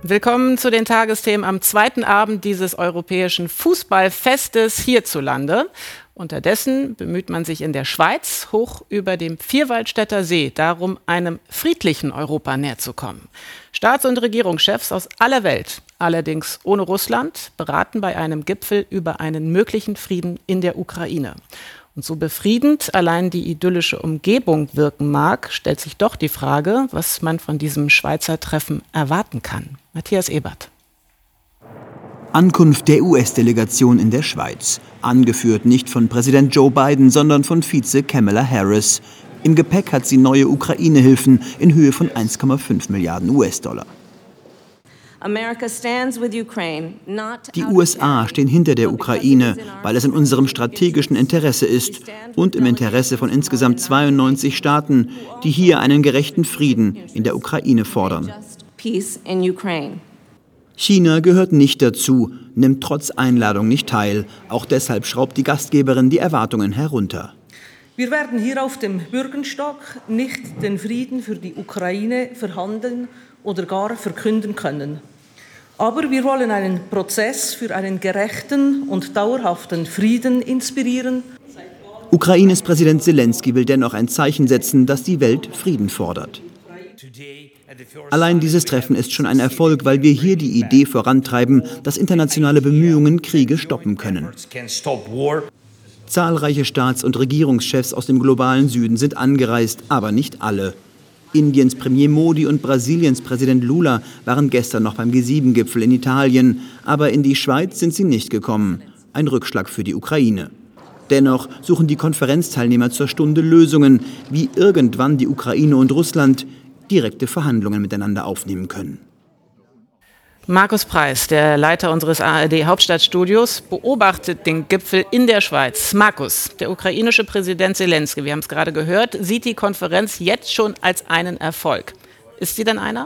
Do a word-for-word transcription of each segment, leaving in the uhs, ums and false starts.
Willkommen zu den Tagesthemen am zweiten Abend dieses europäischen Fußballfestes hierzulande. Unterdessen bemüht man sich in der Schweiz, hoch über dem Vierwaldstätter See, darum, einem friedlichen Europa näher zu kommen. Staats- und Regierungschefs aus aller Welt, allerdings ohne Russland, beraten bei einem Gipfel über einen möglichen Frieden in der Ukraine. Und so befriedend allein die idyllische Umgebung wirken mag, stellt sich doch die Frage, was man von diesem Schweizer Treffen erwarten kann. Matthias Ebert. Ankunft der U S-Delegation in der Schweiz. Angeführt nicht von Präsident Joe Biden, sondern von Vize Kamala Harris. Im Gepäck hat sie neue Ukraine-Hilfen in Höhe von eins Komma fünf Milliarden U S-Dollar. Die U S A stehen hinter der Ukraine, weil es in unserem strategischen Interesse ist und im Interesse von insgesamt zweiundneunzig Staaten, die hier einen gerechten Frieden in der Ukraine fordern. China gehört nicht dazu, nimmt trotz Einladung nicht teil. Auch deshalb schraubt die Gastgeberin die Erwartungen herunter. Wir werden hier auf dem Bürgenstock nicht den Frieden für die Ukraine verhandeln oder gar verkünden können. Aber wir wollen einen Prozess für einen gerechten und dauerhaften Frieden inspirieren. Ukraines Präsident Zelensky will dennoch ein Zeichen setzen, dass die Welt Frieden fordert. Allein dieses Treffen ist schon ein Erfolg, weil wir hier die Idee vorantreiben, dass internationale Bemühungen Kriege stoppen können. Zahlreiche Staats- und Regierungschefs aus dem globalen Süden sind angereist, aber nicht alle. Indiens Premier Modi und Brasiliens Präsident Lula waren gestern noch beim G sieben Gipfel in Italien, aber in die Schweiz sind sie nicht gekommen. Ein Rückschlag für die Ukraine. Dennoch suchen die Konferenzteilnehmer zur Stunde Lösungen, wie irgendwann die Ukraine und Russland direkte Verhandlungen miteinander aufnehmen können. Markus Preis, der Leiter unseres A R D-Hauptstadtstudios, beobachtet den Gipfel in der Schweiz. Markus, der ukrainische Präsident Zelensky, wir haben es gerade gehört, sieht die Konferenz jetzt schon als einen Erfolg. Ist sie denn einer?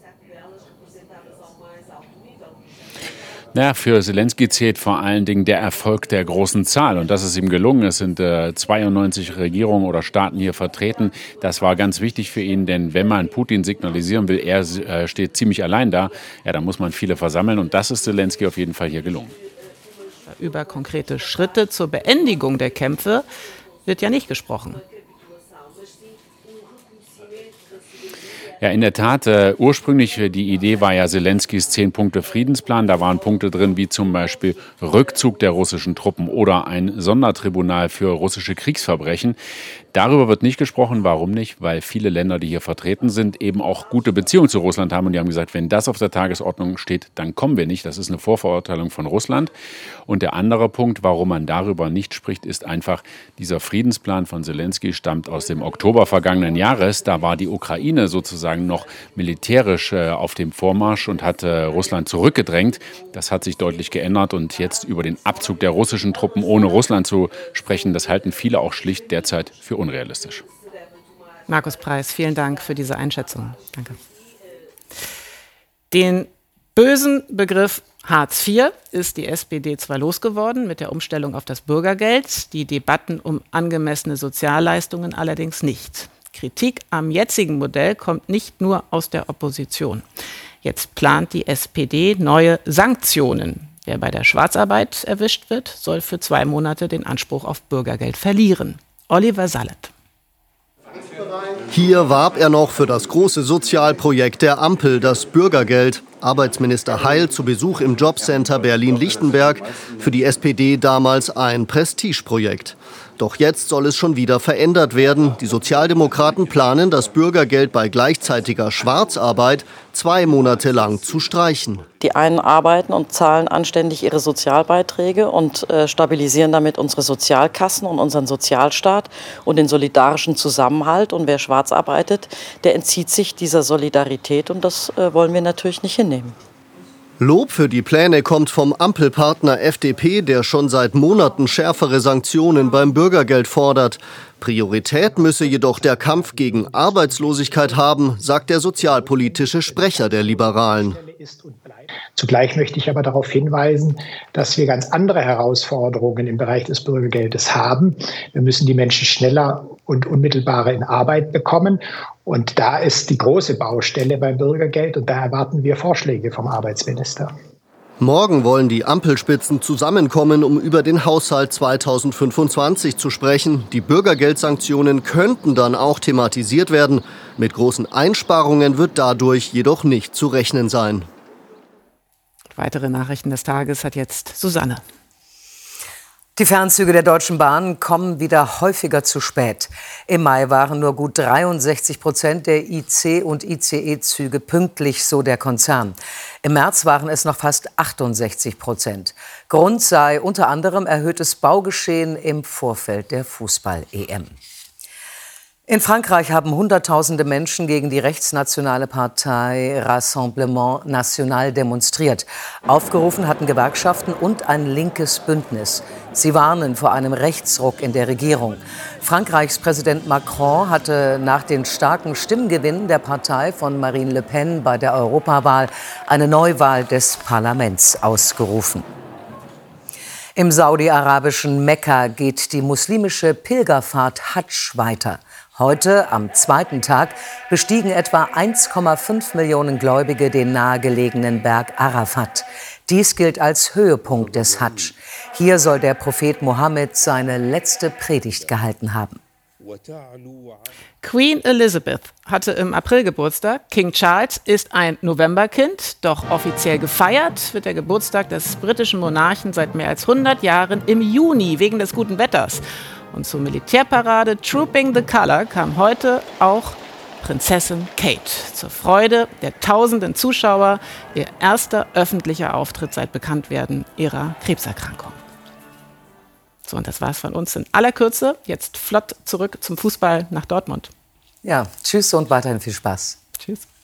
Ja, für Zelensky zählt vor allen Dingen der Erfolg der großen Zahl. Und das ist ihm gelungen. Es sind äh, zweiundneunzig Regierungen oder Staaten hier vertreten. Das war ganz wichtig für ihn, denn wenn man Putin signalisieren will, er äh, steht ziemlich allein da, ja, dann muss man viele versammeln. Und das ist Zelensky auf jeden Fall hier gelungen. Über konkrete Schritte zur Beendigung der Kämpfe wird ja nicht gesprochen. Ja, in der Tat. Äh, ursprünglich, die Idee war ja Zelenskys zehn-Punkte-Friedensplan. Da waren Punkte drin, wie zum Beispiel Rückzug der russischen Truppen oder ein Sondertribunal für russische Kriegsverbrechen. Darüber wird nicht gesprochen. Warum nicht? Weil viele Länder, die hier vertreten sind, eben auch gute Beziehungen zu Russland haben. Und die haben gesagt, wenn das auf der Tagesordnung steht, dann kommen wir nicht. Das ist eine Vorverurteilung von Russland. Und der andere Punkt, warum man darüber nicht spricht, ist einfach, dieser Friedensplan von Zelensky stammt aus dem Oktober vergangenen Jahres. Da war die Ukraine sozusagen noch militärisch äh, auf dem Vormarsch und hat äh, Russland zurückgedrängt. Das hat sich deutlich geändert. Und jetzt über den Abzug der russischen Truppen ohne Russland zu sprechen, das halten viele auch schlicht derzeit für unrealistisch. Markus Preis, vielen Dank für diese Einschätzung. Danke. Den bösen Begriff Hartz vier ist die S P D zwar losgeworden mit der Umstellung auf das Bürgergeld, die Debatten um angemessene Sozialleistungen allerdings nicht. Kritik am jetzigen Modell kommt nicht nur aus der Opposition. Jetzt plant die S P D neue Sanktionen. Wer bei der Schwarzarbeit erwischt wird, soll für zwei Monate den Anspruch auf Bürgergeld verlieren. Oliver Sallet. Hier warb er noch für das große Sozialprojekt der Ampel, das Bürgergeld. Arbeitsminister Heil zu Besuch im Jobcenter Berlin-Lichtenberg. Für die S P D damals ein Prestigeprojekt. Doch jetzt soll es schon wieder verändert werden. Die Sozialdemokraten planen, das Bürgergeld bei gleichzeitiger Schwarzarbeit zwei Monate lang zu streichen. Die einen arbeiten und zahlen anständig ihre Sozialbeiträge und äh, stabilisieren damit unsere Sozialkassen und unseren Sozialstaat und den solidarischen Zusammenhalt. Und wer schwarz arbeitet, der entzieht sich dieser Solidarität. Und das äh, wollen wir natürlich nicht hinnehmen. Lob für die Pläne kommt vom Ampelpartner F D P, der schon seit Monaten schärfere Sanktionen beim Bürgergeld fordert. Priorität müsse jedoch der Kampf gegen Arbeitslosigkeit haben, sagt der sozialpolitische Sprecher der Liberalen. Zugleich möchte ich aber darauf hinweisen, dass wir ganz andere Herausforderungen im Bereich des Bürgergeldes haben. Wir müssen die Menschen schneller und unmittelbarer in Arbeit bekommen. Und da ist die große Baustelle beim Bürgergeld und da erwarten wir Vorschläge vom Arbeitsminister. Morgen wollen die Ampelspitzen zusammenkommen, um über den Haushalt zweitausendfünfundzwanzig zu sprechen. Die Bürgergeldsanktionen könnten dann auch thematisiert werden. Mit großen Einsparungen wird dadurch jedoch nicht zu rechnen sein. Weitere Nachrichten des Tages hat jetzt Susanne. Die Fernzüge der Deutschen Bahn kommen wieder häufiger zu spät. Im Mai waren nur gut dreiundsechzig Prozent der I C- und I C E-Züge pünktlich, so der Konzern. Im März waren es noch fast achtundsechzig Prozent. Grund sei unter anderem erhöhtes Baugeschehen im Vorfeld der Fußball-E M. In Frankreich haben Hunderttausende Menschen gegen die rechtsnationale Partei Rassemblement National demonstriert. Aufgerufen hatten Gewerkschaften und ein linkes Bündnis. Sie warnen vor einem Rechtsruck in der Regierung. Frankreichs Präsident Macron hatte nach den starken Stimmgewinnen der Partei von Marine Le Pen bei der Europawahl eine Neuwahl des Parlaments ausgerufen. Im saudi-arabischen Mekka geht die muslimische Pilgerfahrt Hadsch weiter. Heute, am zweiten Tag, bestiegen etwa eins Komma fünf Millionen Gläubige den nahegelegenen Berg Arafat. Dies gilt als Höhepunkt des Hadsch. Hier soll der Prophet Mohammed seine letzte Predigt gehalten haben. Queen Elizabeth hatte im April Geburtstag. King Charles ist ein Novemberkind. Doch offiziell gefeiert wird der Geburtstag des britischen Monarchen seit mehr als hundert Jahren im Juni wegen des guten Wetters. Und zur Militärparade Trooping the Colour kam heute auch Prinzessin Kate. Zur Freude der tausenden Zuschauer ihr erster öffentlicher Auftritt seit Bekanntwerden ihrer Krebserkrankung. So, und das war's von uns in aller Kürze. Jetzt flott zurück zum Fußball nach Dortmund. Ja, tschüss und weiterhin viel Spaß. Tschüss.